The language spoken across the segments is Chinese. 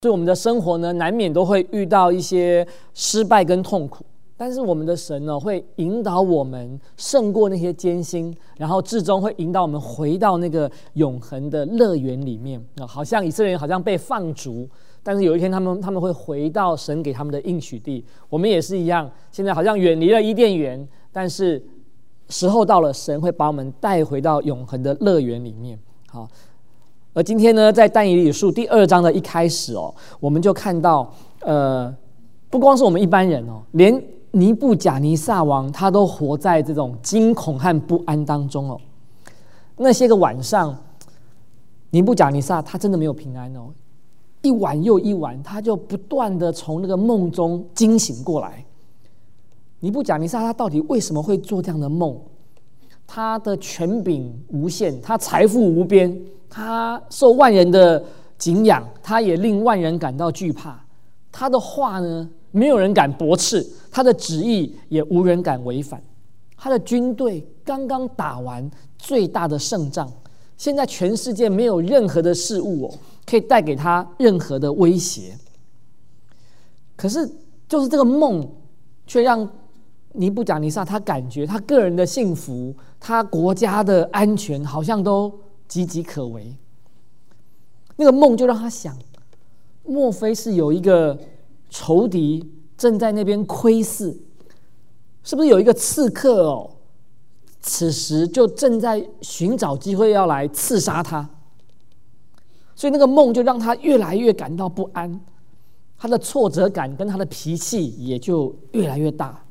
所以我们的生活呢，难免都会遇到一些失败跟痛苦，但是我们的神呢，会引导我们胜过那些艰辛，然后至终会引导我们回到那个永恒的乐园里面。好像以色列人好像被放逐，但是有一天他们会回到神给他们的应许地。我们也是一样，现在好像远离了伊甸园，但是时候到了，神会把我们带回到永恒的乐园里面。好。而今天呢，在但以理书第2章的一开始我们就看到，不光是我们一般人连尼布甲尼撒王他都活在这种惊恐和不安当中那些个晚上，尼布甲尼撒他真的没有平安一晚又一晚，他就不断的从那个梦中惊醒过来。尼布甲尼撒他到底为什么会做这样的梦？他的权柄无限，他财富无边，他受万人的敬仰，他也令万人感到惧怕。他的话呢，没有人敢驳斥，他的旨意也无人敢违反。他的军队刚刚打完最大的胜仗，现在全世界没有任何的事物可以带给他任何的威胁。可是就是这个梦却让尼布甲尼撒他感觉他个人的幸福，他国家的安全好像都岌岌可危。那个梦就让他想，莫非是有一个仇敌正在那边窥视？是不是有一个刺客此时就正在寻找机会要来刺杀他？所以那个梦就让他越来越感到不安，他的挫折感跟他的脾气也就越来越大。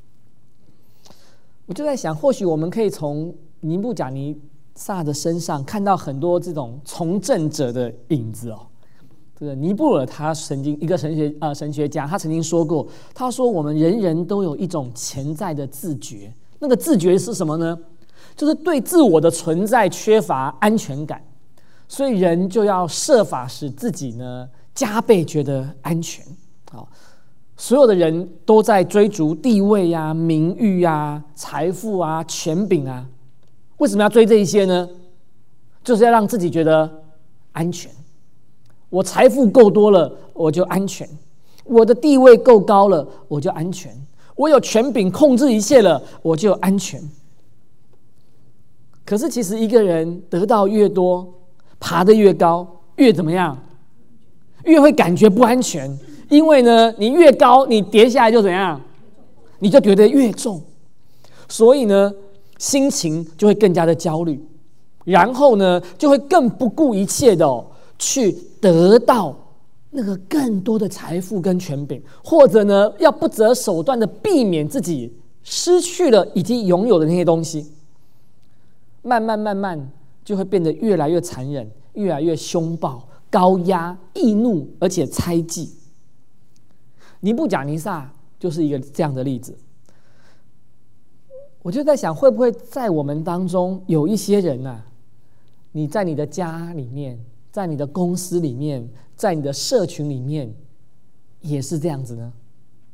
我就在想，或许我们可以从尼布甲尼撒的身上看到很多这种从政者的影子这个尼布尔他曾经一个神学家，他曾经说过，他说我们人人都有一种潜在的自觉，那个自觉是什么呢？就是对自我的存在缺乏安全感，所以人就要设法使自己呢加倍觉得安全。所有的人都在追逐地位啊、名誉啊、财富啊、权柄啊，为什么要追这一些呢？就是要让自己觉得安全。我财富够多了，我就安全；我的地位够高了，我就安全；我有权柄控制一切了，我就安全。可是其实一个人得到越多，爬得越高，越怎么样？越会感觉不安全。因为呢，你越高，你跌下来就怎样？你就觉得越重，所以呢，心情就会更加的焦虑，然后呢，就会更不顾一切的去得到那个更多的财富跟权柄，或者呢，要不择手段的避免自己失去了已经拥有的那些东西，慢慢就会变得越来越残忍，越来越凶暴、高压、易怒，而且猜忌。尼布甲尼撒就是一个这样的例子。我就在想，会不会在我们当中有一些人你在你的家里面，在你的公司里面，在你的社群里面也是这样子呢？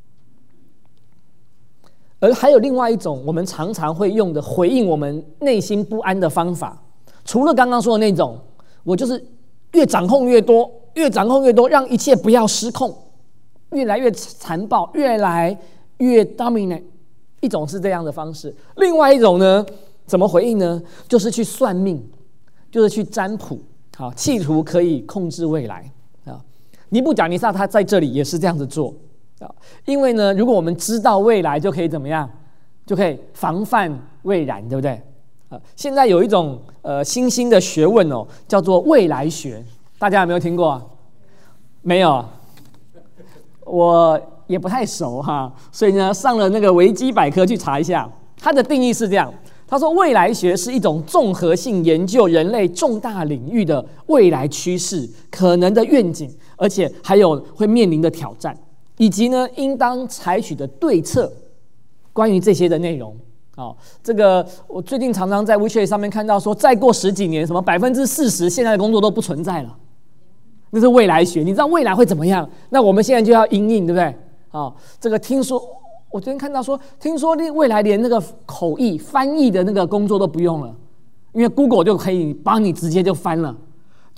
而还有另外一种我们常常会用的回应我们内心不安的方法，除了刚刚说的那种，我就是越掌控越多，越掌控越多，让一切不要失控，越来越残暴，越来越 dominate， 一种是这样的方式。另外一种呢，怎么回应呢？就是去算命，就是去占卜，企图可以控制未来。尼布甲尼撒他在这里也是这样子做，因为呢，如果我们知道未来，就可以怎么样？就可以防范未然，对不对？现在有一种新兴的学问叫做未来学，大家有没有听过？没有。我也不太熟所以呢，上了那个维基百科去查一下，它的定义是这样。他说，未来学是一种综合性研究人类重大领域的未来趋势、可能的愿景，而且还有会面临的挑战，以及呢应当采取的对策。关于这些的内容，这个我最近常常在 WeChat 上面看到说，再过10几年，什么40%现在的工作都不存在了。那是未来学，你知道未来会怎么样？那我们现在就要因应，对不对？这个听说我昨天看到说，听说未来连那个口译翻译的那个工作都不用了，因为 Google 就可以帮你直接就翻了。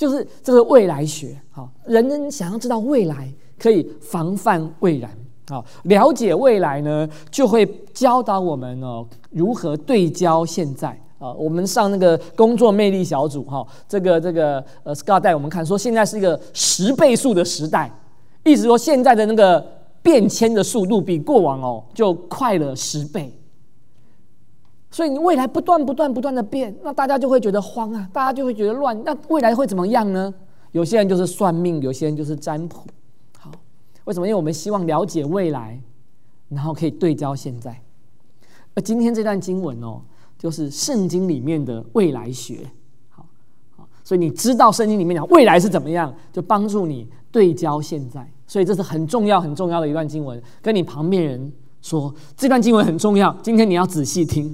就是这个未来学。好，人想要知道未来，可以防范未然。好，了解未来呢，就会教导我们如何对焦现在。我们上那个工作魅力小组这个Scott 带我们看说，现在是一个10倍速的时代，意思说现在的那个变迁的速度比过往就快了10倍。所以你未来不断的变，那大家就会觉得慌啊，大家就会觉得乱。那未来会怎么样呢？有些人就是算命，有些人就是占卜。好，为什么？因为我们希望了解未来，然后可以对焦现在。而今天这段经文就是圣经里面的未来学。好，所以你知道圣经里面讲未来是怎么样，就帮助你对焦现在。所以这是很重要的一段经文。跟你旁边人说，这段经文很重要，今天你要仔细听。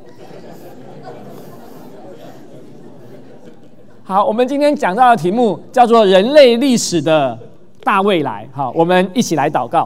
好，我们今天讲到的题目叫做人类历史的大未来。好，我们一起来祷告。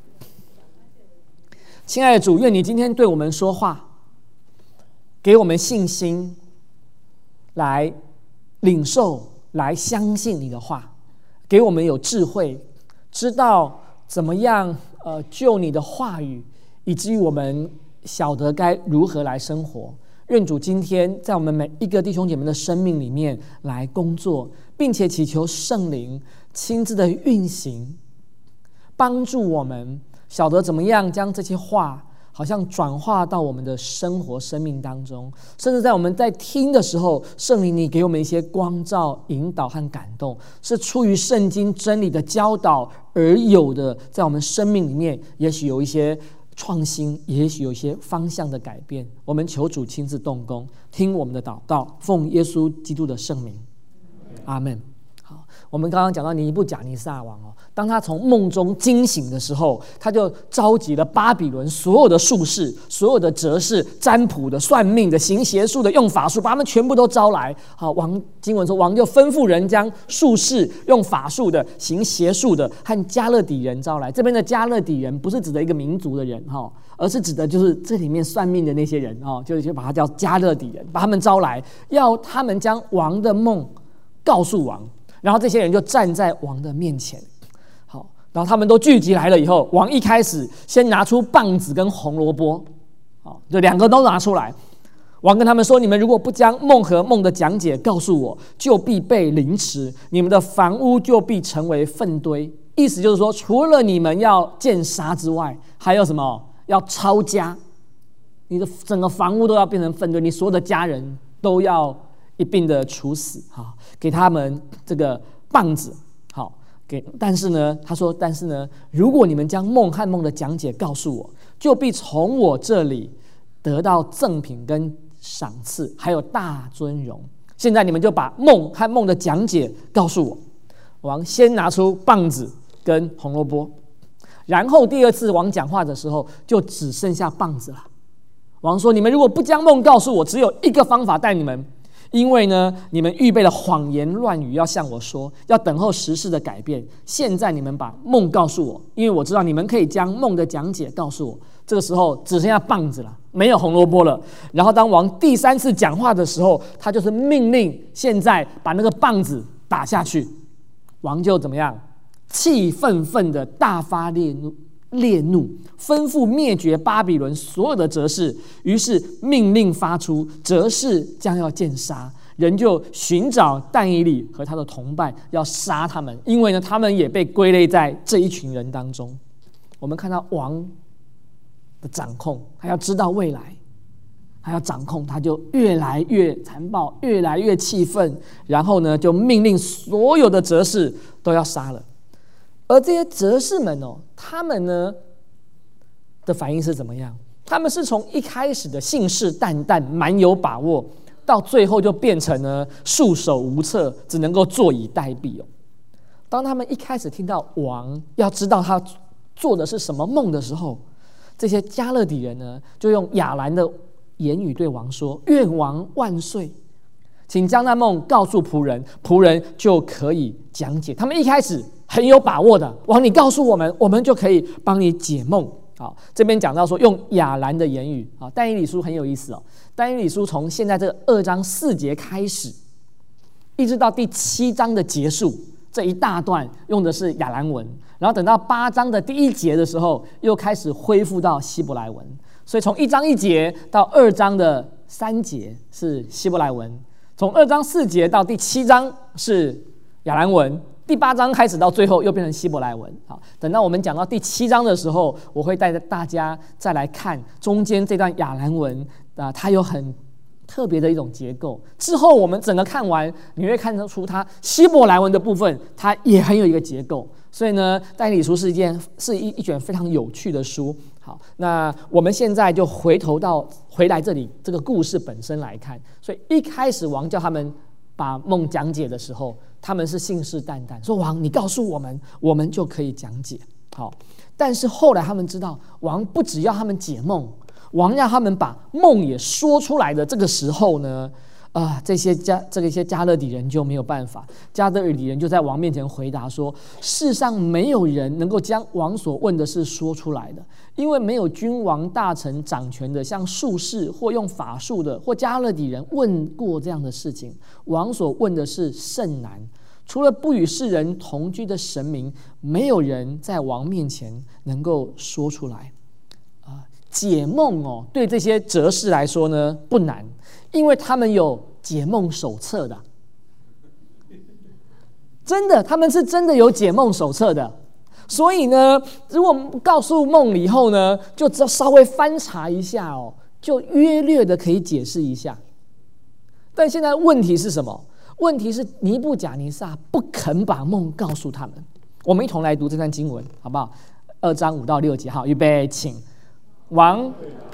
亲爱的主，愿你今天对我们说话，给我们信心，来领受，来相信你的话，给我们有智慧，知道怎么样就你的话语，以至于我们晓得该如何来生活。愿主今天在我们每一个弟兄姐妹的生命里面来工作，并且祈求圣灵亲自的运行，帮助我们晓得怎么样将这些话好像转化到我们的生活生命当中，甚至在我们在听的时候，圣灵你给我们一些光照、引导和感动，是出于圣经真理的教导而有的，在我们生命里面也许有一些创新，也许有一些方向的改变。我们求主亲自动工，听我们的祷告，奉耶稣基督的圣名，阿们。好，我们刚刚讲到尼布甲尼撒王当他从梦中惊醒的时候，他就召集了巴比伦所有的术士、所有的哲士、占卜的、算命的、行邪术的、用法术，把他们全部都招来。好，经文说，王就吩咐人将术士、用法术的、行邪术的和加勒底人招来。这边的加勒底人不是指的一个民族的人而是指的就是这里面算命的那些人就把他叫加勒底人，把他们招来，要他们将王的梦告诉王。然后这些人就站在王的面前。好，然后他们都聚集来了以后，王一开始先拿出棒子跟红萝卜，就2个都拿出来。王跟他们说，你们如果不将梦和梦的讲解告诉我，就必被凌迟，你们的房屋就必成为粪堆。意思就是说，除了你们要见杀之外，还有什么？要抄家，你的整个房屋都要变成粪堆，你所有的家人都要一并的处死。给他们这个棒子。好，但是呢，他说，但是呢，如果你们将梦和梦的讲解告诉我，就必从我这里得到赠品跟赏赐，还有大尊荣。现在你们就把梦和梦的讲解告诉我。王先拿出棒子跟红萝卜，然后第2次王讲话的时候，就只剩下棒子了。王说，你们如果不将梦告诉我，只有一个方法带你们。因为呢，你们预备了谎言乱语要向我说，要等候时事的改变。现在你们把梦告诉我，因为我知道你们可以将梦的讲解告诉我。这个时候只剩下棒子了，没有红萝卜了。然后当王第3次讲话的时候，他就是命令现在把那个棒子打下去。王就怎么样？气愤愤的大发烈怒，吩咐灭绝巴比伦所有的哲士。于是命令发出，哲士将要见杀，人就寻找但以理和他的同伴，要杀他们，因为呢，他们也被归类在这一群人当中。我们看到王的掌控，他要知道未来，他要掌控，他就越来越残暴，越来越气愤，然后呢，就命令所有的哲士都要杀了。而这些哲士们他们呢的反应是怎么样？他们是从一开始的信誓旦旦、蛮有把握，到最后就变成了束手无策，只能够坐以待毙。当他们一开始听到王要知道他做的是什么梦的时候，这些加勒底人呢，就用亚兰的言语对王说：“愿王万岁！请将那梦告诉仆人，仆人就可以讲解。”他们一开始很有把握的，王你告诉我们，我们就可以帮你解梦。好，这边讲到说用亚兰的言语。好，但以理书很有意思但以理书从现在这个2章4节开始， 一直到第7章的结束，这一大段用的是亚兰文，然后等到8章的第1节的时候，又开始恢复到希伯来文。所以从1章1节到2章的3节是希伯来文，从2章4节到第7章是亚兰文，第8章开始到最后又变成希伯来文。好，等到我们讲到第7章的时候，我会带着大家再来看中间这段亚兰文它有很特别的一种结构。之后我们整个看完，你会看得出它希伯来文的部分，它也很有一个结构。所以呢，但以理书是一卷非常有趣的书。好，那我们现在就回来这里这个故事本身来看。所以一开始王叫他们把梦讲解的时候，他们是信誓旦旦说：“王，你告诉我们，我们就可以讲解。”好，但是后来他们知道，王不只要他们解梦，王要他们把梦也说出来的这个时候呢，这些加勒底人就没有办法。加勒底人就在王面前回答说：“世上没有人能够将王所问的事说出来的，因为没有君王、大臣、掌权的，像术士或用法术的，或加勒底人问过这样的事情。王所问的事甚难，除了不与世人同居的神明，没有人在王面前能够说出来。”解梦对这些哲士来说呢不难，因为他们有解梦手册的。真的，他们是真的有解梦手册的。所以呢，如果告诉梦了以后呢，就只要稍微翻查一下就约略的可以解释一下。但现在问题是什么？问题是尼布甲尼撒不肯把梦告诉他们。我们一同来读这段经文，好不好？2章5到6节。好，预备，请。王，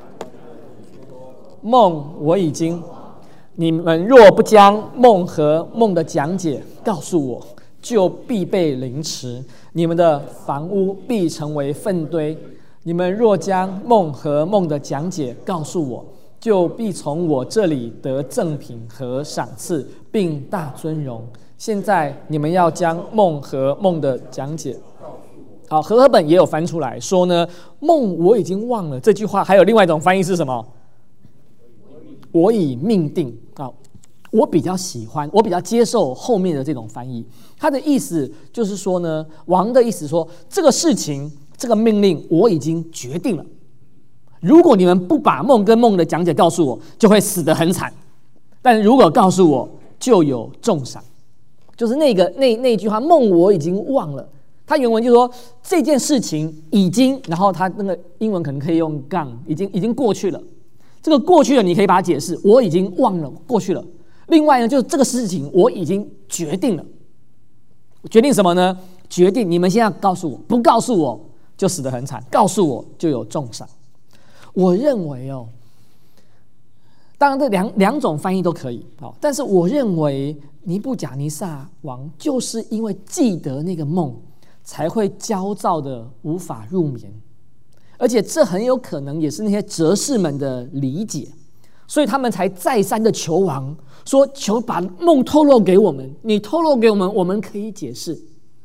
梦我已经，你们若不将梦和梦的讲解告诉我，就必被凌迟，你们的房屋必成为粪堆。你们若将梦和梦的讲解告诉我，就必从我这里得赠品和赏赐，并大尊荣。现在你们要将梦和梦的讲解。好，和合本也有翻出来说呢，梦我已经忘了这句话，还有另外一种翻译是什么？我已命定。我比较喜欢，我比较接受后面的这种翻译。他的意思就是说呢，王的意思说，这个事情，这个命令我已经决定了。如果你们不把梦跟梦的讲解告诉我，就会死得很惨。但如果告诉我，就有重赏。就是那句话，梦我已经忘了。他原文就是说这件事情已经，然后他那个英文可能可以用 gone， 已经过去了。这个过去了，你可以把它解释，我已经忘了过去了。另外呢，就是这个事情我已经决定了。决定什么呢？决定你们现在告诉我，不告诉我就死得很惨，告诉我就有重赏。我认为当然这两种翻译都可以，但是我认为尼布甲尼撒王就是因为记得那个梦，才会焦躁的无法入眠，而且这很有可能也是那些哲士们的理解，所以他们才再三的求王说：“求把梦透露给我们，你透露给我们，我们可以解释。”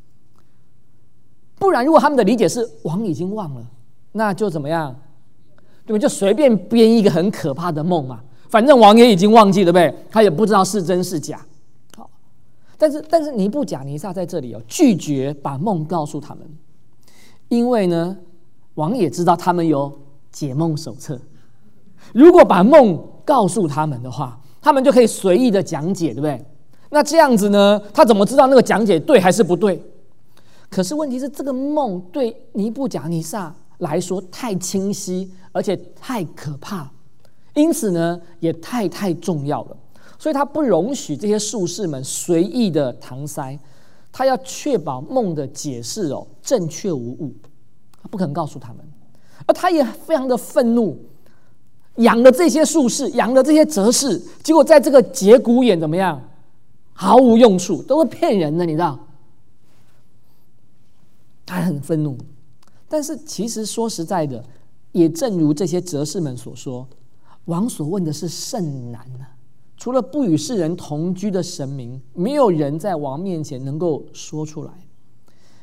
不然，如果他们的理解是王已经忘了，那就怎么样？对吧？就随便编一个很可怕的梦嘛，反正王也已经忘记，对不对？他也不知道是真是假。但是尼布甲尼撒在这里拒绝把梦告诉他们，因为呢，王也知道他们有解梦手册，如果把梦告诉他们的话，他们就可以随意的讲解，对不对？那这样子呢，他怎么知道那个讲解对还是不对？可是问题是，这个梦对尼布甲尼撒来说太清晰，而且太可怕，因此呢，也太重要了。所以他不容许这些术士们随意的搪塞，他要确保梦的解释正确无误，他不肯告诉他们。而他也非常的愤怒，养了这些术士，养了这些哲士，结果在这个节骨眼怎么样？毫无用处，都是骗人的，你知道？他很愤怒。但是其实说实在的，也正如这些哲士们所说，王所问的是甚难啊。除了不与世人同居的神明，没有人在王面前能够说出来。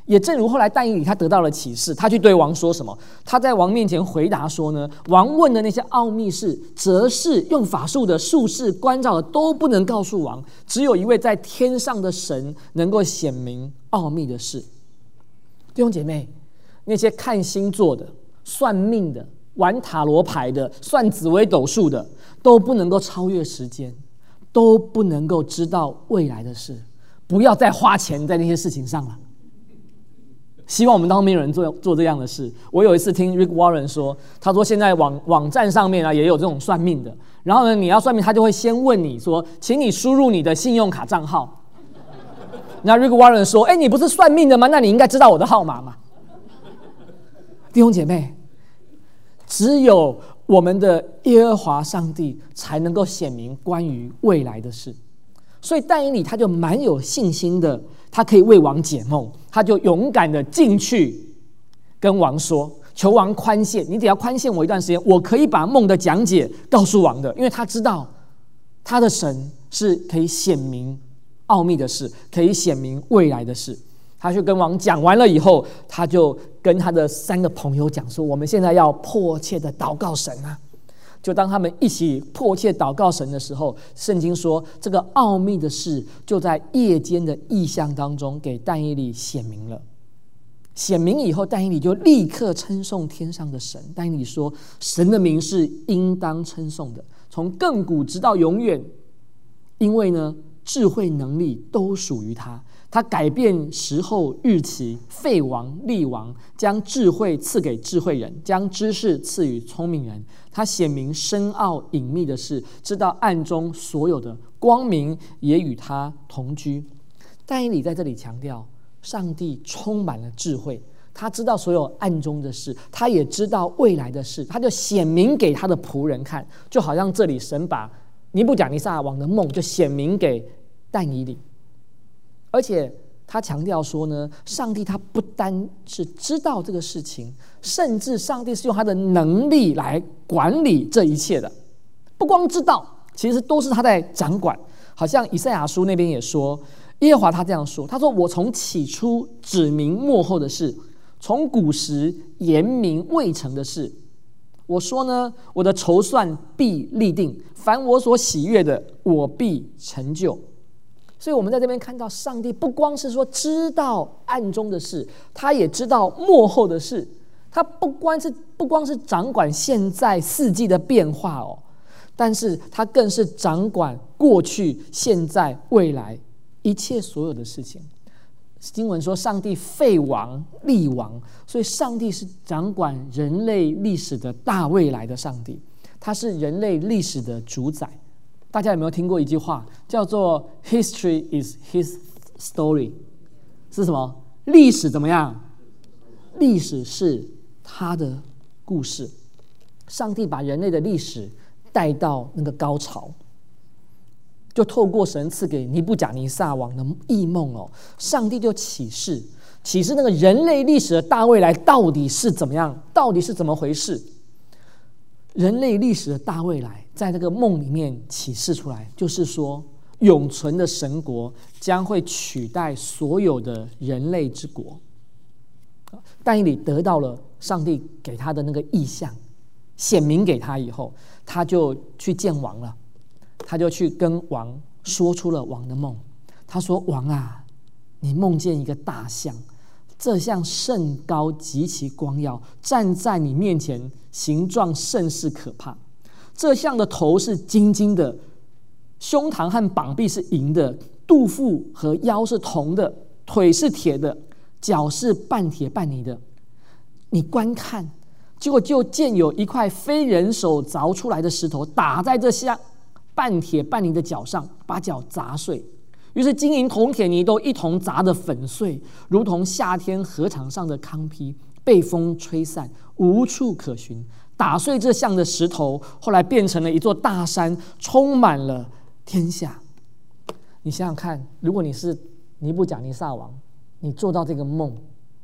也正如后来但以理他得到了启示，他去对王说什么？他在王面前回答说呢，王问的那些奥秘事、哲士、用法术的、术士、关照的都不能告诉王，只有一位在天上的神能够显明奥秘的事。弟兄姐妹，那些看星座的、算命的、玩塔罗牌的、算紫微斗数的，都不能够超越时间，都不能够知道未来的事。不要再花钱在那些事情上了。希望我们当中没有人做这样的事。我有一次听 Rick Warren 说，他说现在网站上面也有这种算命的，然后呢，你要算命，他就会先问你说，请你输入你的信用卡账号。那 Rick Warren 说，你不是算命的吗？那你应该知道我的号码嘛。弟兄姐妹，只有我们的耶和华上帝才能够显明关于未来的事。所以但以理他就蛮有信心的，他可以为王解梦，他就勇敢的进去跟王说，求王宽限，你只要宽限我一段时间，我可以把梦的讲解告诉王的，因为他知道他的神是可以显明奥秘的事，可以显明未来的事。他去跟王讲完了以后，他就跟他的3个朋友讲说，我们现在要迫切的祷告神啊。就当他们一起迫切祷告神的时候，圣经说这个奥秘的事就在夜间的异象当中给但以理显明了。显明以后，但以理就立刻称颂天上的神。但以理说，神的名是应当称颂的，从亘古直到永远，因为呢智慧能力都属于他。他改变时候日期，废王立王，将智慧赐给智慧人，将知识赐予聪明人。他显明深奥隐秘的事，知道暗中所有的，光明也与他同居。但以理在这里强调，上帝充满了智慧，他知道所有暗中的事，他也知道未来的事，他就显明给他的仆人看，就好像这里神把尼布甲尼撒王的梦就显明给但以理。而且他强调说呢，上帝他不单是知道这个事情，甚至上帝是用他的能力来管理这一切的。不光知道，其实都是他在掌管。好像以赛亚书那边也说，耶和华他这样说，他说，我从起初指明末后的事，从古时言明未成的事。我说呢，我的筹算必立定，凡我所喜悦的，我必成就。所以我们在这边看到，上帝不光是说知道暗中的事，他也知道末后的事。他不光是掌管现在四季的变化哦，但是他更是掌管过去、现在、未来一切所有的事情。经文说，上帝废王立王，所以上帝是掌管人类历史的大未来的上帝，他是人类历史的主宰。大家有没有听过一句话，叫做 "History is his story"？ 是什么？历史怎么样？历史是他的故事。上帝把人类的历史带到那个高潮，就透过神赐给尼布甲尼撒王的异梦哦，上帝就启示那个人类历史的大未来到底是怎么样，到底是怎么回事。人类历史的大未来在那个梦里面启示出来，就是说永存的神国将会取代所有的人类之国。但以理得到了上帝给他的那个意象，显明给他以后，他就去见王了，他就去跟王说出了王的梦。他说，王啊，你梦见一个大象，这象甚高极其光耀，站在你面前，形状甚是可怕。这象的头是金金的，胸膛和膀臂是银的，肚腹和腰是铜的，腿是铁的，脚是半铁半泥的。你观看，结果就见有一块非人手凿出来的石头打在这象半铁半泥的脚上，把脚砸碎。于是金银铜铁泥都一同砸得粉碎，如同夏天禾场上的糠秕，被风吹散，无处可寻。打碎这像的石头，后来变成了一座大山，充满了天下。你想想看，如果你是尼布甲尼撒王，你做到这个梦，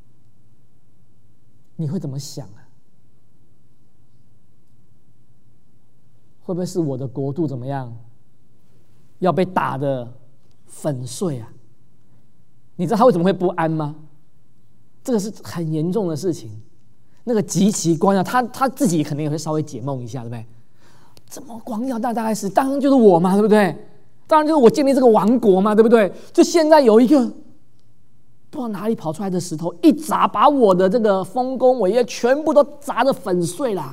你会怎么想啊？会不会是我的国度怎么样，要被打得粉碎啊？你知道他为什么会不安吗？ 这个是很严重的事情。那个极其光耀，他自己可能也会稍微解梦一下，对不对？这么光耀，大概是当然就是我嘛，对不对？当然就是我建立这个王国嘛，对不对？就现在有一个不知道哪里跑出来的石头，一砸把我的这个丰功伟业全部都砸得粉碎啦！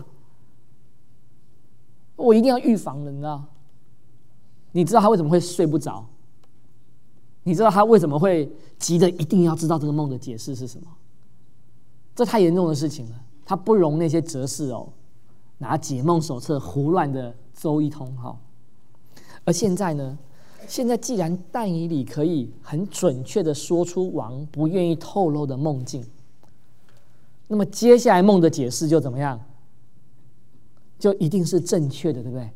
我一定要预防的，你知道？你知道他为什么会睡不着？你知道他为什么会急着一定要知道这个梦的解释是什么？这太严重的事情了，他不容那些哲士拿解梦手册胡乱的诌一通哈。而现在呢？现在既然但以理可以很准确的说出王不愿意透露的梦境，那么接下来梦的解释就怎么样？就一定是正确的，对不对？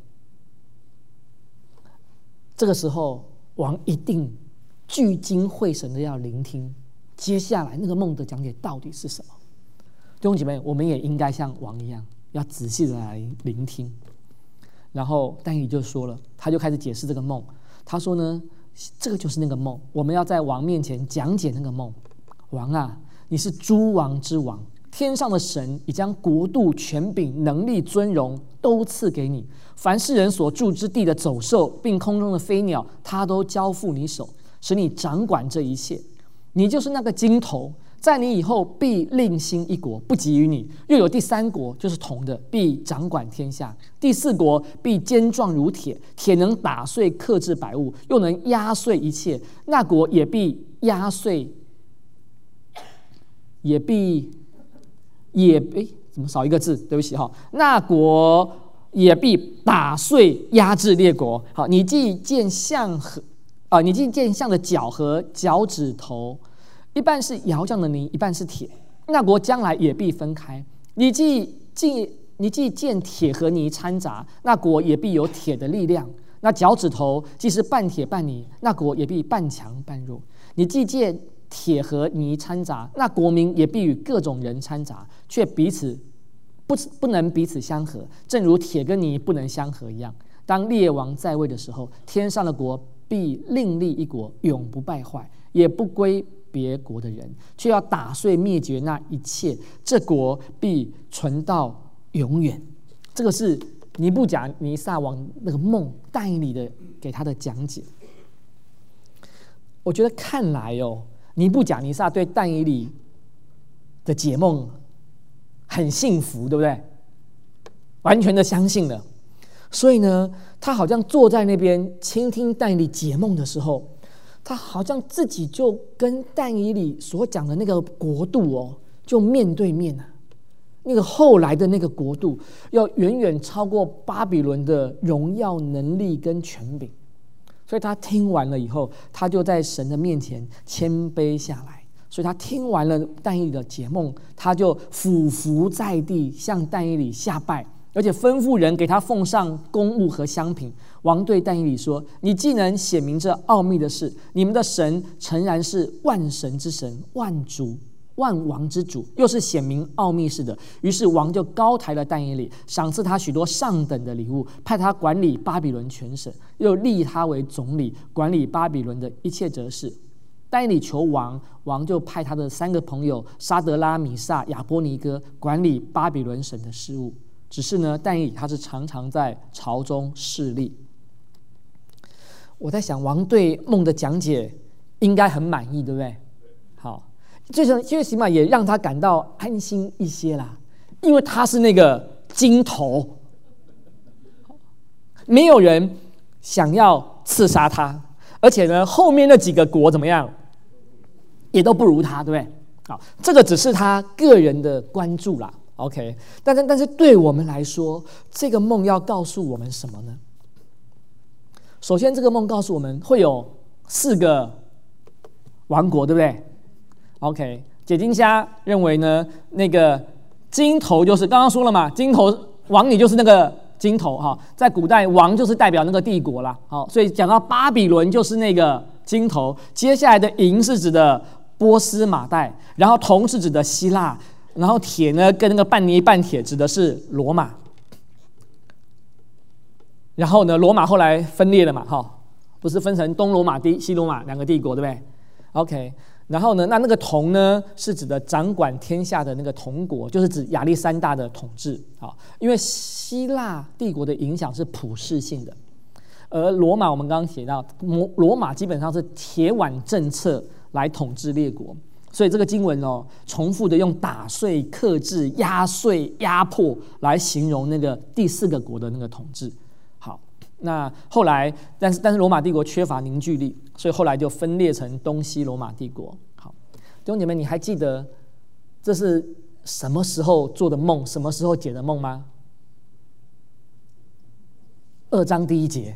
这个时候，王一定聚精会神的要聆听接下来那个梦的讲解到底是什么。弟兄姐妹，我们也应该像王一样，要仔细的来聆听。然后但以理就说了，他就开始解释这个梦。他说呢，这个就是那个梦，我们要在王面前讲解那个梦。王啊，你是诸王之王，天上的神已将国度、权柄、能力、尊荣都赐给你。凡世人所住之地的走兽，并空中的飞鸟，他都交付你手，使你掌管这一切。你就是那个金头，在你以后必另兴一国，不及于你。又有第三国，就是铜的，必掌管天下。第四国必坚壮如铁，铁能打碎克制百物，又能压碎一切。那国也必压碎，怎么少一个字？对不起哈，那国也必打碎压制列国。好，你既见象的脚和脚趾头，一半是窑匠的泥，一半是铁。那国将来也必分开。你既见铁和泥掺杂，那国也必有铁的力量。那脚趾头既是半铁半泥，那国也必半强半弱。你既见铁和泥掺杂，那国民也必与各种人掺杂，却彼此不能彼此相合，正如铁跟泥不能相合一样。当列王在位的时候，天上的国必另立一国，永不败坏，也不归别国的人，却要打碎灭绝那一切，这国必存到永远。这个是尼布甲尼撒王那个梦但以理的给他的讲解。我觉得看来尼布甲尼撒对但以理的解梦很幸福，对不对？完全的相信了。所以呢，他好像坐在那边倾听但以理解梦的时候，他好像自己就跟但以理所讲的那个国度就面对面啊。那个后来的那个国度要远远超过巴比伦的荣耀、能力跟权柄。所以他听完了以后，他就在神的面前谦卑下来。所以他听完了但以理的解梦，他就俯伏在地向但以理下拜，而且吩咐人给他奉上供物和香品。王对但以理说：你既能显明这奥秘的事，你们的神诚然是万神之神，万主万王之主，又是显明奥秘事的。于是王就高抬了但以理，赏赐他许多上等的礼物，派他管理巴比伦全省，又立他为总理，管理巴比伦的一切哲事。但以理求王，王就派他的3个朋友沙得拉、米煞、亚波尼哥管理巴比伦省的事务。只是呢，但以理他是常常在朝中侍立。我在想，王对梦的讲解应该很满意，对不对？好，最起码也让他感到安心一些啦，因为他是那个金头，没有人想要刺杀他，而且呢，后面那几个国怎么样，也都不如他，对不对？好，这个只是他个人的关注啦。OK， 但是对我们来说，这个梦要告诉我们什么呢？首先，这个梦告诉我们会有4个王国，对不对 ？OK， 解经家认为呢，那个金头就是刚刚说了嘛，金头王你就是那个金头哈，在古代王就是代表那个帝国啦。好，所以讲到巴比伦就是那个金头，接下来的银是指的波斯马代，然后铜是指的希腊。然后铁呢，跟那个半泥半铁指的是罗马。然后呢，罗马后来分裂了嘛，不是分成东罗马、西罗马2个帝国，对不对 ？OK， 然后呢，那个铜呢，是指的掌管天下的那个铜国，就是指亚历山大的统治。好，因为希腊帝国的影响是普世性的，而罗马我们刚刚写到，罗马基本上是铁腕政策来统治列国，所以这个经文重复的用打碎、克制、压碎、压迫来形容那个第4个国的那个统治。好，那后来，但是罗马帝国缺乏凝聚力，所以后来就分裂成东西罗马帝国。好，弟兄姐妹，你还记得这是什么时候做的梦，什么时候解的梦吗？2章第1节，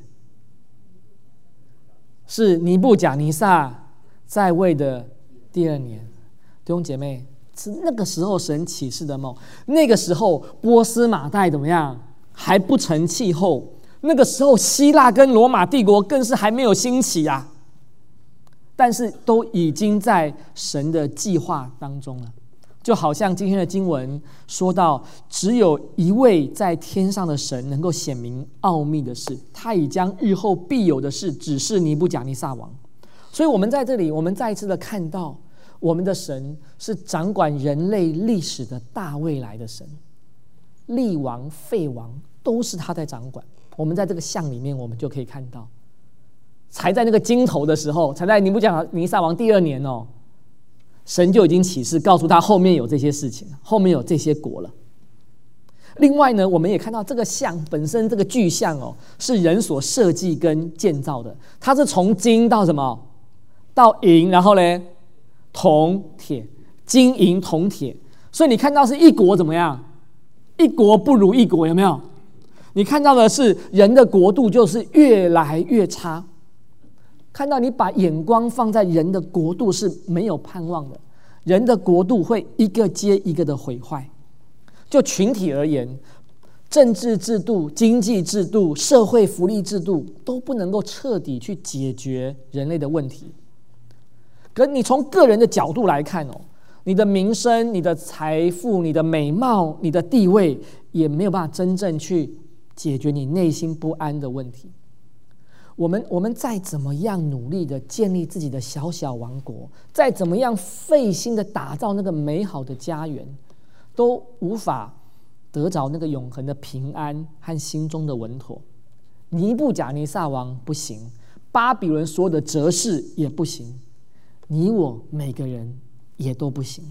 是尼布甲尼撒在位的第2年。弟兄姐妹，是那个时候神启示的梦。那个时候波斯马代怎么样？还不成气候。那个时候希腊跟罗马帝国更是还没有兴起啊，但是都已经在神的计划当中了。就好像今天的经文说到，只有一位在天上的神能够显明奥秘的事，他已将日后必有的事指示尼布甲尼撒王。所以我们在这里，我们再一次的看到，我们的神是掌管人类历史的大未来的神，立王废王都是他在掌管。我们在这个像里面，我们就可以看到，才在那个经头的时候，才在尼布甲尼撒王第2年神就已经启示告诉他后面有这些事情，后面有这些国了。另外呢，我们也看到这个像本身，这个巨像是人所设计跟建造的，它是从金到什么？到银，然后呢，铜铁，金银铜铁。所以你看到是一国怎么样？一国不如一国，有没有？你看到的是人的国度就是越来越差。看到你把眼光放在人的国度是没有盼望的，人的国度会一个接一个的毁坏。就群体而言，政治制度、经济制度、社会福利制度都不能够彻底去解决人类的问题。可你从个人的角度来看你的名声、你的财富、你的美貌、你的地位，也没有办法真正去解决你内心不安的问题。我们再怎么样努力的建立自己的小小王国，再怎么样费心的打造那个美好的家园，都无法得着那个永恒的平安和心中的稳妥。尼布甲尼撒王不行，巴比伦所有的哲士也不行，你我每个人也都不行。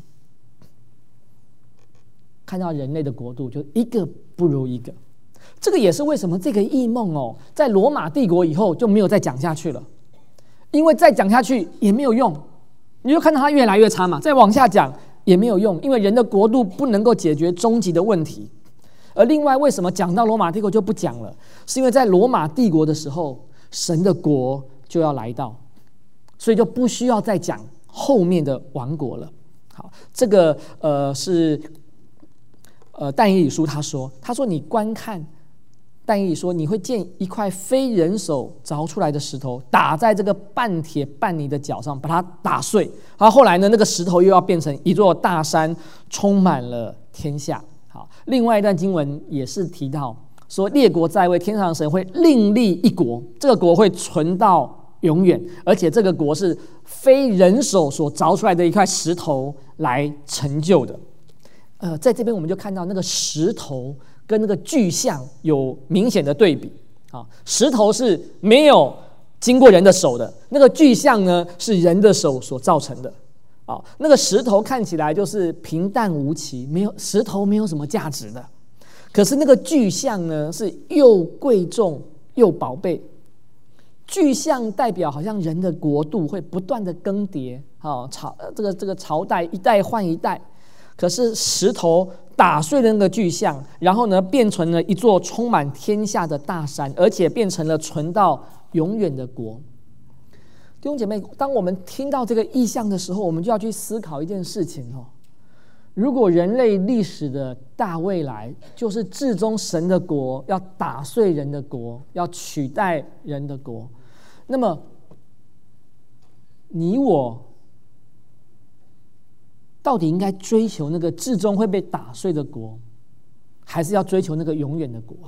看到人类的国度就一个不如一个。这个也是为什么这个异梦在罗马帝国以后就没有再讲下去了，因为再讲下去也没有用，你就看到它越来越差嘛，再往下讲也没有用，因为人的国度不能够解决终极的问题。而另外为什么讲到罗马帝国就不讲了，是因为在罗马帝国的时候，神的国就要来到，所以就不需要再讲后面的王国了。好，这个是但以理书他说你观看，但以理说你会见一块非人手凿出来的石头打在这个半铁半泥的脚上，把它打碎。然后后来呢，那个石头又要变成一座大山，充满了天下。好，另外一段经文也是提到说，列国在位，天上的神会另立一国，这个国会存到永远，而且这个国是非人手所凿出来的一块石头来成就的。在这边我们就看到那个石头跟那个巨像有明显的对比。石头是没有经过人的手的，那个巨像呢是人的手所造成的。那个石头看起来就是平淡无奇，石头没有什么价值的，可是那个巨像呢是又贵重又宝贝。巨像代表好像人的国度会不断的更迭，这个朝代一代换一代。可是石头打碎了那个巨像，然后呢变成了一座充满天下的大山，而且变成了存到永远的国。弟兄姐妹，当我们听到这个意象的时候，我们就要去思考一件事情如果人类历史的大未来就是至终神的国要打碎人的国，要取代人的国，那么你我到底应该追求那个至终会被打碎的国，还是要追求那个永远的国？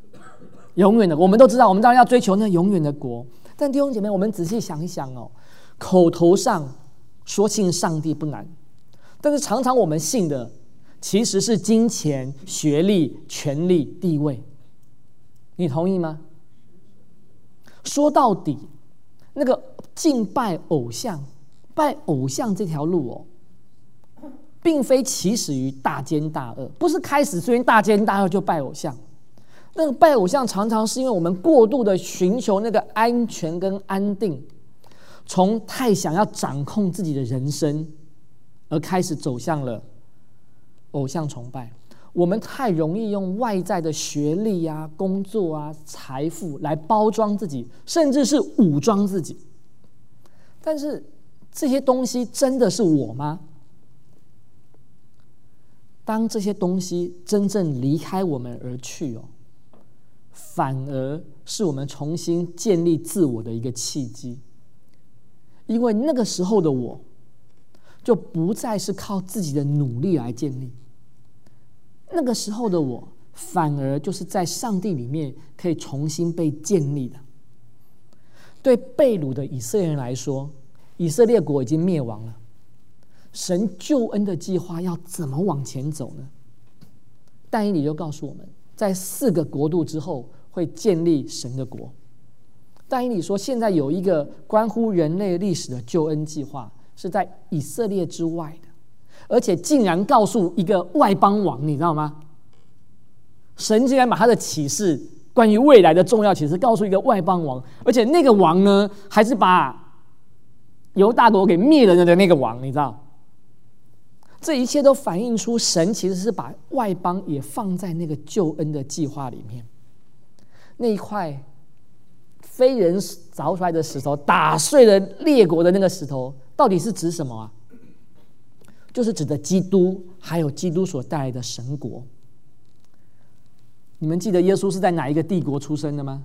永远的，我们都知道，我们当然要追求那永远的国。但弟兄姐妹，我们仔细想一想口头上说信上帝不难，但是常常我们信的其实是金钱、学历、权力、地位。你同意吗？说到底，那个敬拜偶像、拜偶像这条路并非起始于大奸大恶，不是开始虽然大奸大恶就拜偶像。那个拜偶像常常是因为我们过度的寻求那个安全跟安定，从太想要掌控自己的人生，而开始走向了偶像崇拜。我们太容易用外在的学历啊、工作啊、财富来包装自己，甚至是武装自己。但是这些东西真的是我吗？当这些东西真正离开我们而去反而是我们重新建立自我的一个契机。因为那个时候的我就不再是靠自己的努力来建立，那个时候的我反而就是在上帝里面可以重新被建立的。对被掳的以色列人来说，以色列国已经灭亡了，神救恩的计划要怎么往前走呢？但以理就告诉我们，在4个国度之后会建立神的国。但以理说，现在有一个关乎人类历史的救恩计划，是在以色列之外的，而且竟然告诉一个外邦王，你知道吗？神竟然把他的启示，关于未来的重要启示告诉一个外邦王，而且那个王呢，还是把犹大国给灭了的那个王，你知道？这一切都反映出神其实是把外邦也放在那个救恩的计划里面。那一块非人凿出来的石头，打碎了列国的那个石头，到底是指什么啊？就是指的基督，还有基督所带来的神国。你们记得耶稣是在哪一个帝国出生的吗？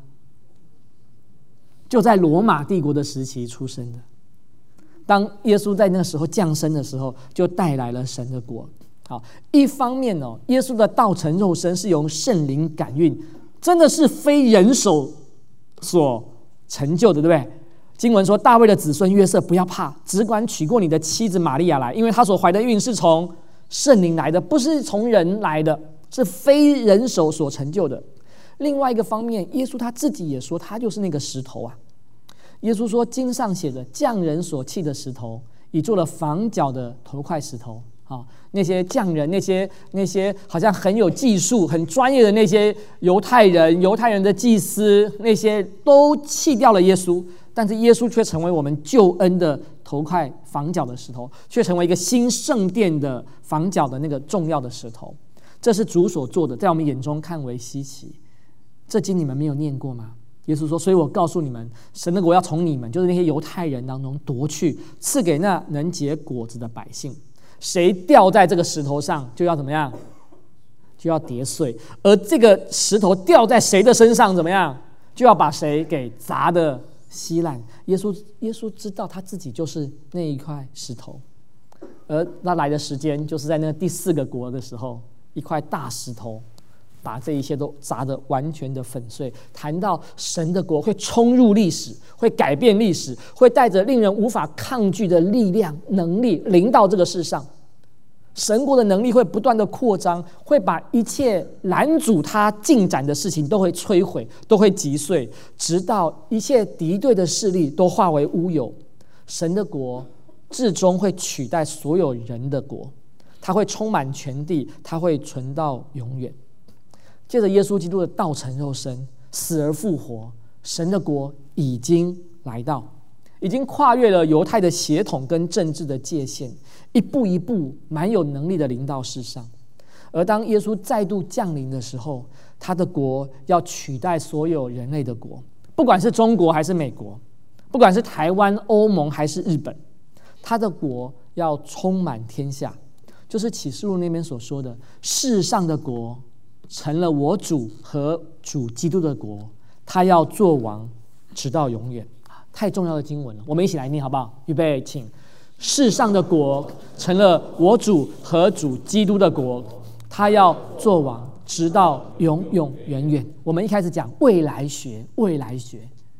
就在罗马帝国的时期出生的。当耶稣在那个时候降生的时候，就带来了神的国。好，一方面耶稣的道成肉身是由圣灵感孕，真的是非人手所成就的，对不对？经文说，大卫的子孙约瑟不要怕，只管娶过你的妻子玛利亚来，因为她所怀的孕是从圣灵来的，不是从人来的，是非人手所成就的。另外一个方面，耶稣他自己也说，他就是那个石头啊。耶稣说，经上写着，匠人所弃的石头，已做了房角的头块石头。那些匠人，那些好像很有技术、很专业的那些犹太人的祭司，那些都弃掉了耶稣，但是耶稣却成为我们救恩的头块房角的石头，却成为一个新圣殿的房角的那个重要的石头。这是主所做的，在我们眼中看为稀奇。这经你们没有念过吗？耶稣说，所以我告诉你们，神的国要从你们，就是那些犹太人当中夺去，赐给那能结果子的百姓。谁掉在这个石头上，就要怎么样？就要跌碎。而这个石头掉在谁的身上，怎么样？就要把谁给砸得稀烂。耶稣知道他自己就是那一块石头，而他来的时间就是在那个第4个国的时候，一块大石头把这一切都砸得完全的粉碎。谈到神的国会冲入历史，会改变历史，会带着令人无法抗拒的力量、能力临到这个世上。神国的能力会不断的扩张，会把一切拦阻它进展的事情都会摧毁，都会击碎，直到一切敌对的势力都化为乌有。神的国至终会取代所有人的国，它会充满全地，它会存到永远。借着耶稣基督的道成肉身，死而复活，神的国已经来到，已经跨越了犹太的血统跟政治的界限，一步一步蛮有能力的临到世上。而当耶稣再度降临的时候，他的国要取代所有人类的国，不管是中国还是美国，不管是台湾、欧盟还是日本，他的国要充满天下。就是启示录那边所说的，世上的国成了我主和主基督的国，他要做王直到永远。太重要的经文了，我们一起来念好不好？预备，请。世上的国成了我主和主基督的国，他要做王直到永永远远。我们一开始讲未来学，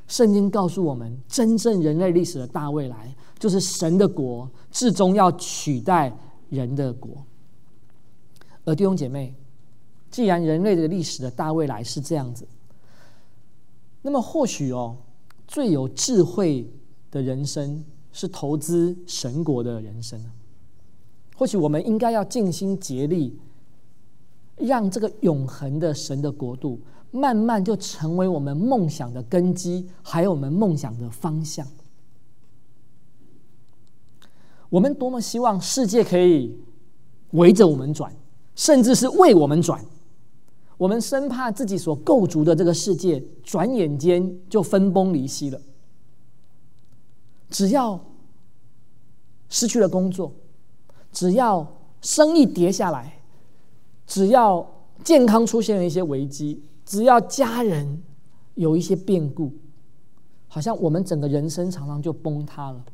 圣经告诉我们，真正人类历史的大未来，就是神的国至终要取代人的国。而弟兄姐妹，既然人类的历史的大未来是这样子，那么或许最有智慧的人生是投资神国的人生。或许我们应该要尽心竭力，让这个永恒的神的国度慢慢就成为我们梦想的根基，还有我们梦想的方向。我们多么希望世界可以围着我们转，甚至是为我们转。我们生怕自己所构筑的这个世界转眼间就分崩离析了。只要失去了工作，只要生意跌下来，只要健康出现了一些危机，只要家人有一些变故，好像我们整个人生常常就崩塌了。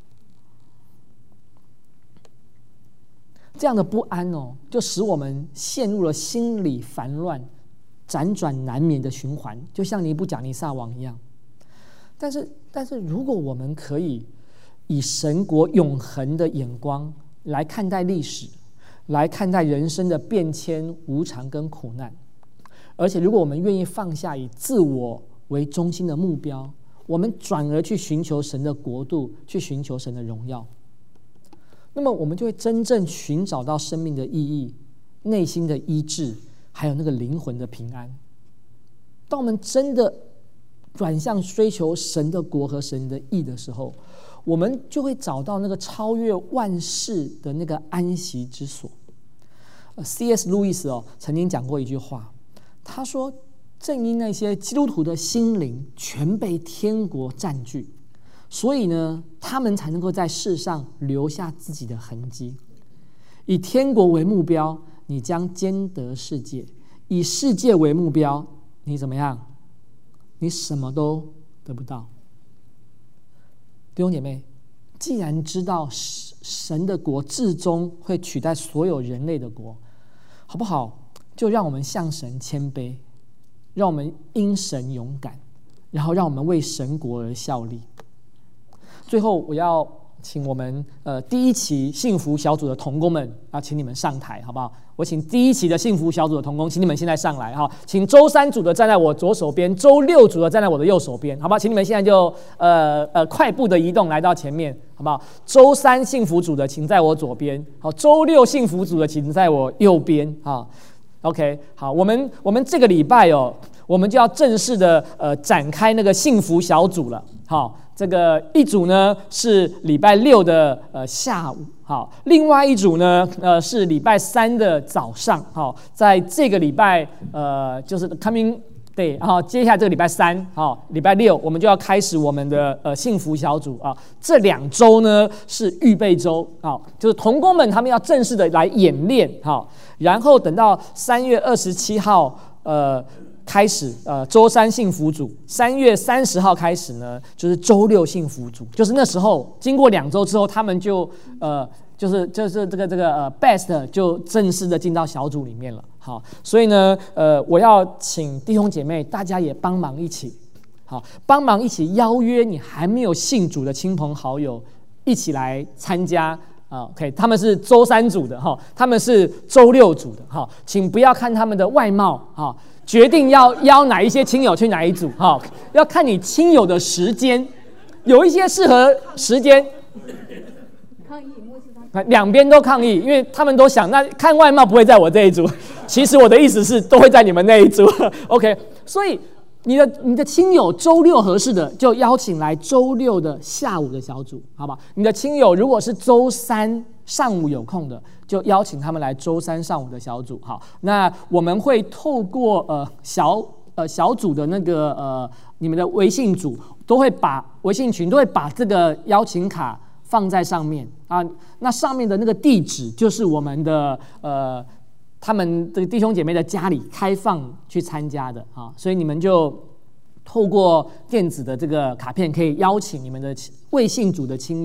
这样的不安就使我们陷入了心理烦乱、辗转难眠的循环，就像尼布甲尼撒王一样。但是如果我们可以以神国永恒的眼光来看待历史，来看待人生的变迁、无常跟苦难，而且如果我们愿意放下以自我为中心的目标，我们转而去寻求神的国度，去寻求神的荣耀，那么我们就会真正寻找到生命的意义、内心的医治，还有那个灵魂的平安。当我们真的转向追求神的国和神的义的时候，我们就会找到那个超越万事的那个安息之所。C.S. 路易斯曾经讲过一句话，他说：“正因那些基督徒的心灵全被天国占据，所以呢，他们才能够在世上留下自己的痕迹。以天国为目标，你将兼得世界；以世界为目标，你怎么样？你什么都得不到。”弟兄姐妹，既然知道神的国至终会取代所有人类的国，好不好？就让我们向神谦卑，让我们因神勇敢，然后让我们为神国而效力。最后，我要请我们第一期幸福小组的同工们，要请你们上台，好不好？我请第一期的幸福小组的同工，请你们现在上来哈，请周3组的站在我左手边，周6组的站在我的右手边，好不好？请你们现在就快步的移动来到前面，好不好？周3幸福组的请在我左边，好，周6幸福组的请在我右边，好 ，OK， 好，我们这个礼拜我们就要正式的展开那个幸福小组了，好。这个一组呢是礼拜6的下午，好，另外一组呢是礼拜3的早上，好，在这个礼拜就是 coming day， 然后接下来这个礼拜3，好，礼拜6我们就要开始我们的幸福小组啊。这2周呢是预备周，好，就是同工们他们要正式的来演练，好，然后等到3月27号开始周3幸福组，3月30号开始呢，就是周6幸福组，就是那时候经过2周之后，他们就是这个best 就正式的进到小组里面了。好，所以呢我要请弟兄姐妹大家也帮忙一起，好，帮忙一起邀约你还没有信主的亲朋好友一起来参加。OK， 他们是周3组的哈，他们是周6组的哈，请不要看他们的外貌哈，决定要邀哪一些亲友去哪一组哈，要看你亲友的时间，有一些适合时间。抗议，两边都抗议，因为他们都想，那看外貌不会在我这一组，其实我的意思是都会在你们那一组。OK， 所以你的亲友周6合适的，就邀请来周6的下午的小组，好吧？你的亲友如果是周3上午有空的，就邀请他们来周3上午的小组。好，那我们会透过小组的那个你们的微信组都会把微信群都会把这个邀请卡放在上面啊。那上面的那个地址就是我们的他们的弟兄姐妹的家里开放去参加的啊，所以你们就透过电子的这个卡片，可以邀请你们的微信组的亲友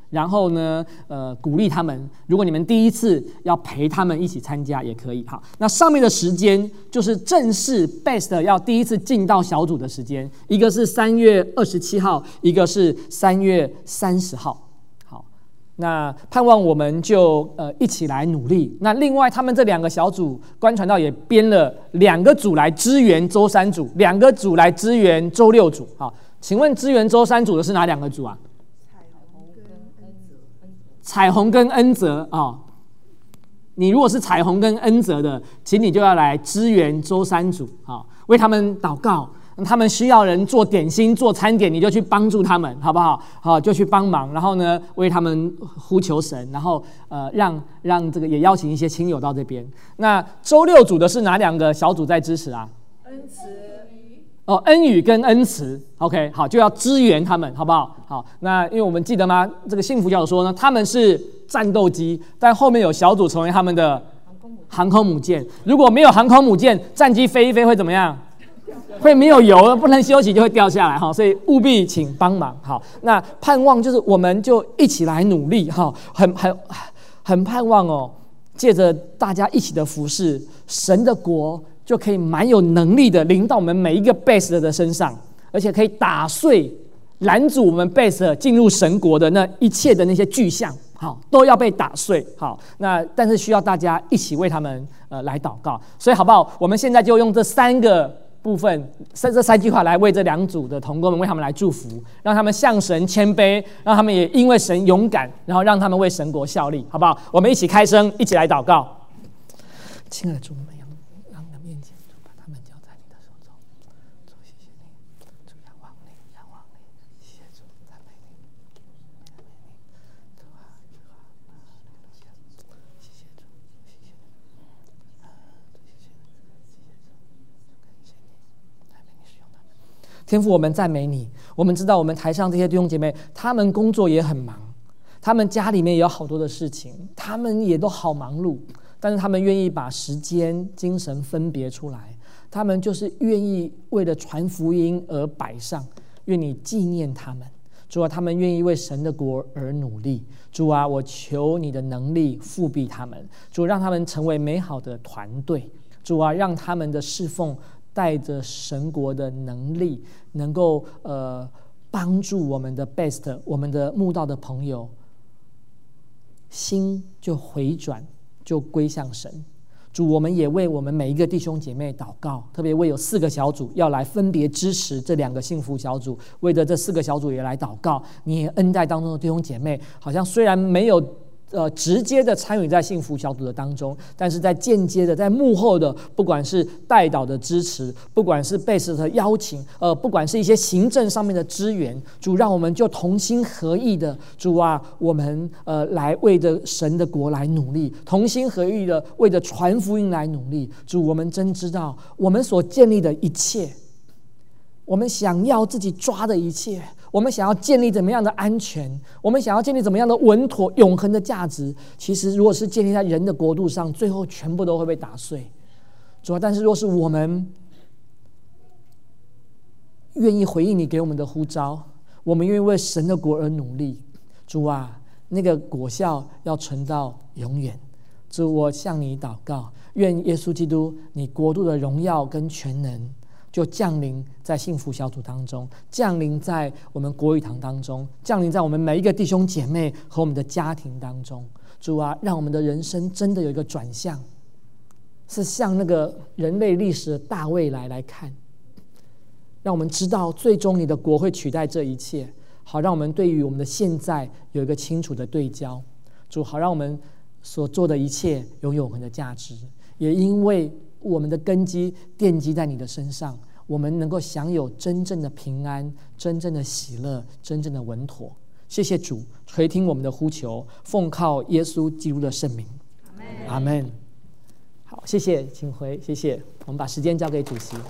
然后呢，鼓励他们。如果你们第一次要陪他们一起参加也可以。好，那上面的时间就是正式 Best 要第一次进到小组的时间，一个是3月27号，一个是3月30号。好，那盼望我们就一起来努力。那另外，他们这2个小组，观传道也编了2个组来支援周3组，2个组来支援周6组。好，请问支援周3组的是哪2个组啊？彩虹跟恩泽啊，你如果是彩虹跟恩泽的，请你就要来支援周3组啊，为他们祷告。他们需要人做点心、做餐点，你就去帮助他们，好不好？好，就去帮忙。然后呢，为他们呼求神，然后让这个也邀请一些亲友到这边。那周6组的是哪2个小组在支持啊？ 恩慈。 恩语跟恩慈 ，OK， 好，就要支援他们，好不好？好，那因为我们记得吗？这个幸福小组说呢，他们是战斗机，但后面有小组成为他们的航空母舰。如果没有航空母舰，战机飞一飞会怎么样？会没有油，不能休息就会掉下来哈，所以务必请帮忙。好，那盼望就是我们就一起来努力哈，很盼望哦，借着大家一起的服事，神的国就可以蛮有能力的临到我们每一个 base 的身上，而且可以打碎、拦阻我们 base 进入神国的那一切的那些巨象，好，都要被打碎。好，那但是需要大家一起为他们来祷告。所以好不好？我们现在就用这3个部分，这3句话来为这2组的同工们为他们来祝福，让他们向神谦卑，让他们也因为神勇敢，然后让他们为神国效力，好不好？我们一起开声，一起来祷告。亲爱的主，我们让你的面前，主把他们交在你的手中。主，谢谢你，主仰望你，仰望你，谢谢主，赞美你，赞美你，主啊，主啊，谢谢主，谢谢你，谢谢你，谢谢主，感谢你，赞美你使用他们。天父，我们赞美你。我们知道，我们台上这些弟兄姐妹，他们工作也很忙，他们家里面也有好多的事情，他们也都好忙碌。但是他们愿意把时间、精神分别出来，他们就是愿意为了传福音而摆上，愿你纪念他们。主啊，他们愿意为神的国而努力。主啊，我求你的能力复庇他们。主，让他们成为美好的团队。主啊，让他们的侍奉带着神国的能力，能够帮助我们的 best， 我们的慕道的朋友，心就回转。就归向神。主，我们也为我们每一个弟兄姐妹祷告，特别为有4个小组要来分别支持这2个幸福小组，为着这4个小组也来祷告。你也恩待当中的弟兄姐妹，好像虽然没有直接的参与在幸福小组的当中，但是在间接的，在幕后的，不管是代祷的支持，不管是贝斯的邀请，不管是一些行政上面的支援，主，让我们就同心合意的，主啊，我们来为着神的国来努力，同心合意的为着传福音来努力。主，我们真知道我们所建立的一切，我们想要自己抓的一切，我们想要建立怎么样的安全，我们想要建立怎么样的稳妥永恒的价值，其实如果是建立在人的国度上，最后全部都会被打碎。主啊，但是若是我们愿意回应你给我们的呼召，我们愿意为神的国而努力，主啊，那个果效要存到永远。主，我向你祷告，愿耶稣基督你国度的荣耀跟全能就降临在幸福小组当中，降临在我们国语堂当中，降临在我们每一个弟兄姐妹和我们的家庭当中。主啊，让我们的人生真的有一个转向，是向那个人类历史的大未来来看，让我们知道最终你的国会取代这一切，好让我们对于我们的现在有一个清楚的对焦。主，好让我们所做的一切有永恒的价值，也因为我们的根基奠基在你的身上，我们能够享有真正的平安，真正的喜乐，真正的稳妥。谢谢主，垂听我们的呼求，奉靠耶稣基督的圣名，阿们。好，谢谢，请回，谢谢。我们把时间交给主席。